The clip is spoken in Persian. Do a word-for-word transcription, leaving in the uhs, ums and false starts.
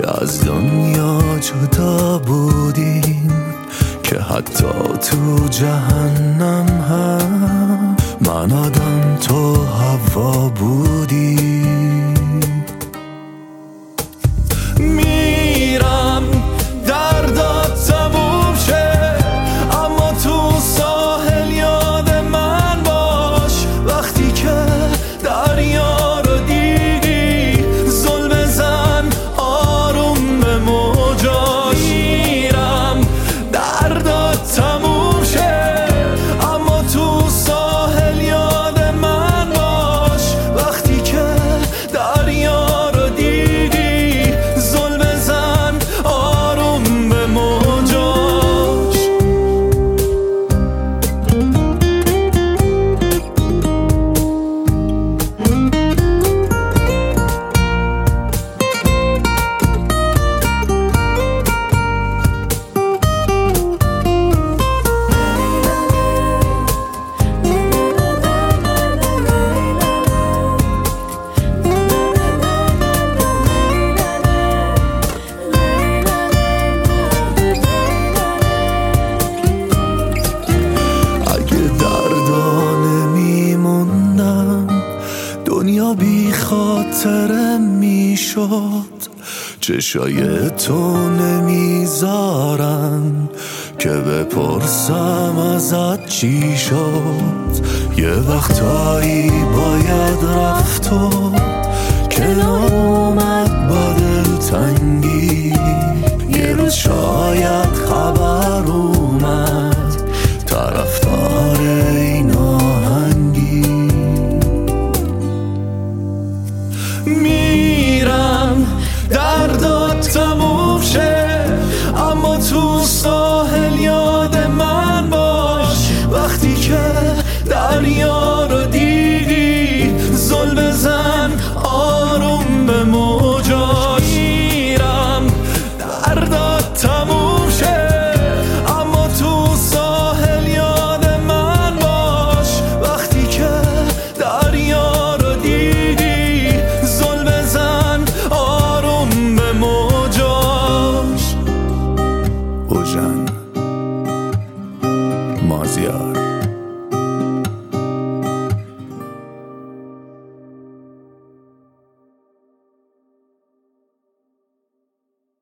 که از دنیا جدا بودیم، که حتی تو جهنم هم من آدم تو هوا بودیم. میرم دردات تموم شه، اما تو ساحل یاد من باش. وقتی که دریا رو دیدی زل بزن آروم به موجاش. میرم دردات تموم شه، اما تو ساحل یاد من باش. وقتی که دریا رو دیدی زل بزن آروم به موجاش. دنیا بی خاطره می شد، چشای تو نمیذارن که بپرسم ازت چی شد. یه وقتایی باید رفت و کنار اومد با دلتنگی. یه روز شاید خبر اومد طرفدار این آهنگی. میرم دردات تموم شه، اما تو ساحل یاد من باش. وقتی که دریا رو دیدی زل بزن آروم به موجاش. میرم دردات تموم شه، اما تو ساحل یاد من باش. وقتی که دریا رو دیدی زل بزن آروم به موجاش. اوژن مازیار